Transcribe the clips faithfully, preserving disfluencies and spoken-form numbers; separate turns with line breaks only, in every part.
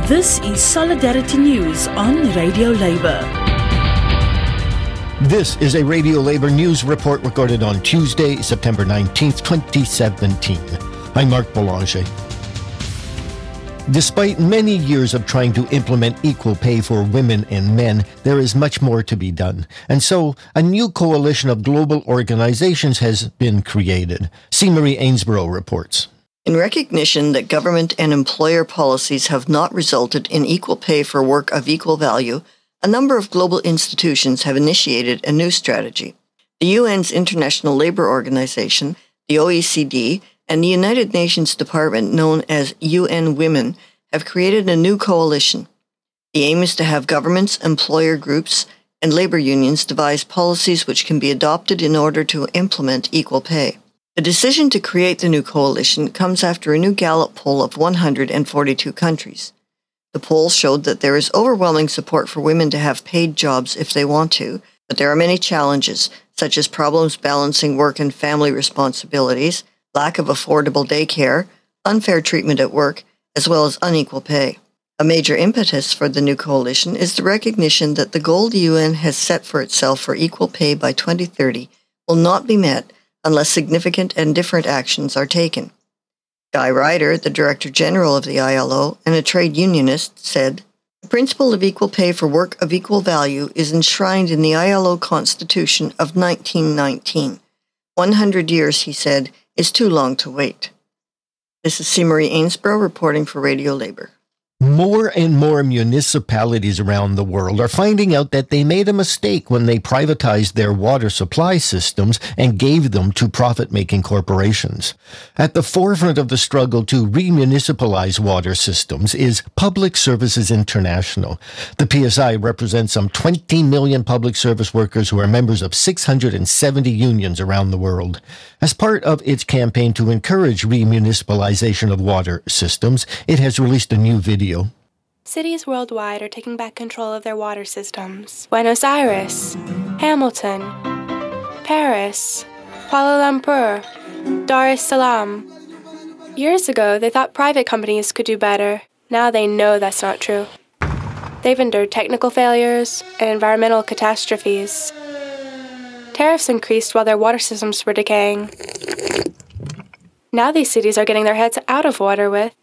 This is Solidarity News on Radio Labour.
This is a Radio Labour news report recorded on Tuesday, September nineteenth, twenty seventeen. I'm Mark Boulanger. Despite many years of trying to implement equal pay for women and men, there is much more to be done. And so, a new coalition of global organizations has been created. C. Marie Ainsborough reports.
In recognition that government and employer policies have not resulted in equal pay for work of equal value, a number of global institutions have initiated a new strategy. The U N's International Labour Organization, the O E C D, and the United Nations Department known as U N Women have created a new coalition. The aim is to have governments, employer groups, and labour unions devise policies which can be adopted in order to implement equal pay. The decision to create the new coalition comes after a new Gallup poll of one hundred forty-two countries. The poll showed that there is overwhelming support for women to have paid jobs if they want to, but there are many challenges, such as problems balancing work and family responsibilities, lack of affordable daycare, unfair treatment at work, as well as unequal pay. A major impetus for the new coalition is the recognition that the goal the U N has set for itself for equal pay by twenty thirty will not be met unless significant and different actions are taken. Guy Ryder, the Director General of the I L O and a trade unionist, said, "The principle of equal pay for work of equal value is enshrined in the I L O Constitution of nineteen nineteen. one hundred years, he said, is too long to wait." This is C. Marie Ainsborough reporting for Radio Labour.
More and more municipalities around the world are finding out that they made a mistake when they privatized their water supply systems and gave them to profit-making corporations. At the forefront of the struggle to remunicipalize water systems is Public Services International. The P S I represents some twenty million public service workers who are members of six hundred seventy unions around the world. As part of its campaign to encourage remunicipalization of water systems, it has released a new video.
Cities worldwide are taking back control of their water systems. Buenos Aires, Hamilton, Paris, Kuala Lumpur, Dar es Salaam. Years ago, they thought private companies could do better. Now they know that's not true. They've endured technical failures and environmental catastrophes. Tariffs increased while their water systems were decaying. Now these cities are getting their heads out of water with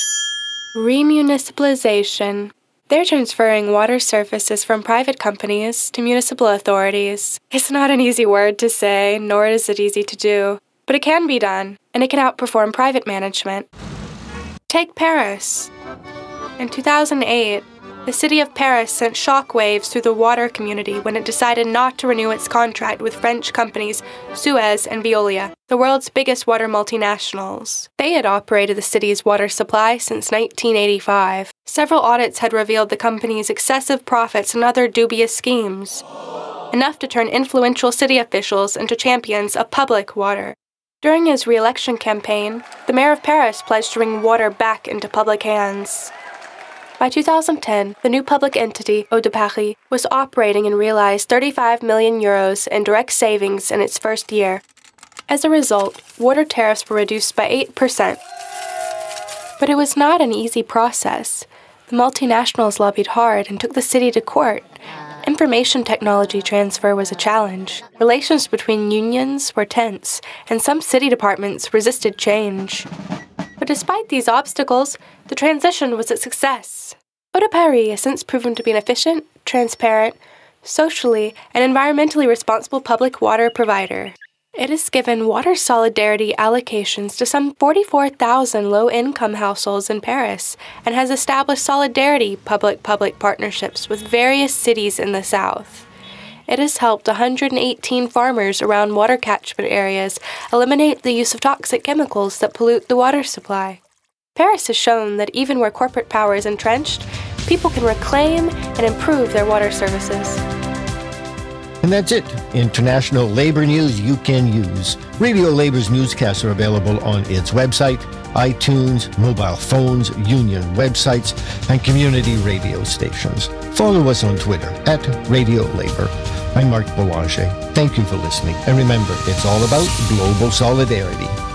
remunicipalization. They're transferring water services from private companies to municipal authorities. It's not an easy word to say, nor is it easy to do, but it can be done, and it can outperform private management. Take Paris. In two thousand eight, the city of Paris sent shockwaves through the water community when it decided not to renew its contract with French companies Suez and Veolia, the world's biggest water multinationals. They had operated the city's water supply since nineteen eighty-five. Several audits had revealed the company's excessive profits and other dubious schemes, enough to turn influential city officials into champions of public water. During his re-election campaign, the mayor of Paris pledged to bring water back into public hands. By two thousand ten, the new public entity, Eau de Paris, was operating and realized thirty-five million euros in direct savings in its first year. As a result, water tariffs were reduced by eight percent. But it was not an easy process. The multinationals lobbied hard and took the city to court. Information technology transfer was a challenge. Relations between unions were tense, and some city departments resisted change. But despite these obstacles, the transition was a success. Eau de Paris has since proven to be an efficient, transparent, socially, and environmentally responsible public water provider. It has given water solidarity allocations to some forty-four thousand low-income households in Paris and has established solidarity public-public partnerships with various cities in the south. It has helped one hundred eighteen farmers around water catchment areas eliminate the use of toxic chemicals that pollute the water supply. Paris has shown that even where corporate power is entrenched, people can reclaim and improve their water services.
And that's it. International labor news you can use. Radio Labor's newscasts are available on its website, iTunes, mobile phones, union websites, and community radio stations. Follow us on Twitter at Radio Labor. I'm Mark Boulanger. Thank you for listening. And remember, it's all about global solidarity.